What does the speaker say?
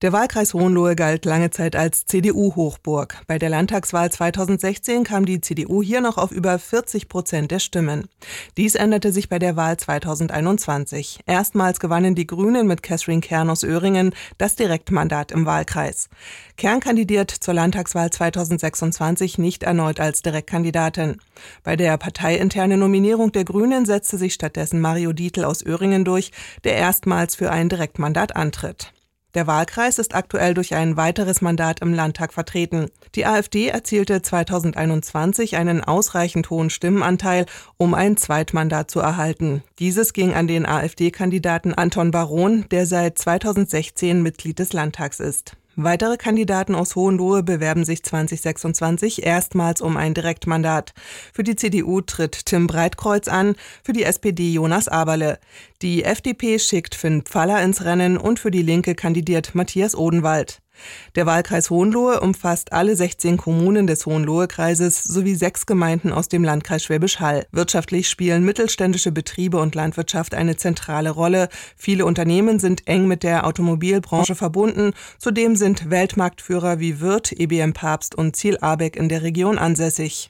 Der Wahlkreis Hohenlohe galt lange Zeit als CDU-Hochburg. Bei der Landtagswahl 2016 kam die CDU hier noch auf über 40% der Stimmen. Dies änderte sich bei der Wahl 2021. Erstmals gewannen die Grünen mit Kathrin Kern aus Öhringen das Direktmandat im Wahlkreis. Kern kandidiert zur Landtagswahl 2026 nicht erneut als Direktkandidatin. Bei der parteiinternen Nominierung der Grünen setzte sich stattdessen Mario Dietl aus Öhringen durch, der erstmals für ein Direktmandat antritt. Der Wahlkreis ist aktuell durch ein weiteres Mandat im Landtag vertreten. Die AfD erzielte 2021 einen ausreichend hohen Stimmenanteil, um ein Zweitmandat zu erhalten. Dieses ging an den AfD-Kandidaten Anton Baron, der seit 2016 Mitglied des Landtags ist. Weitere Kandidaten aus Hohenlohe bewerben sich 2026 erstmals um ein Direktmandat. Für die CDU tritt Tim Breitkreuz an, für die SPD Jonas Aberle. Die FDP schickt Finn Pfaller ins Rennen und für die Linke kandidiert Matthias Odenwald. Der Wahlkreis Hohenlohe umfasst alle 16 Kommunen des Hohenlohe-Kreises sowie 6 Gemeinden aus dem Landkreis Schwäbisch Hall. Wirtschaftlich spielen mittelständische Betriebe und Landwirtschaft eine zentrale Rolle. Viele Unternehmen sind eng mit der Automobilbranche verbunden. Zudem sind Weltmarktführer wie Wirth, EBM Pabst und Ziel Abeck in der Region ansässig.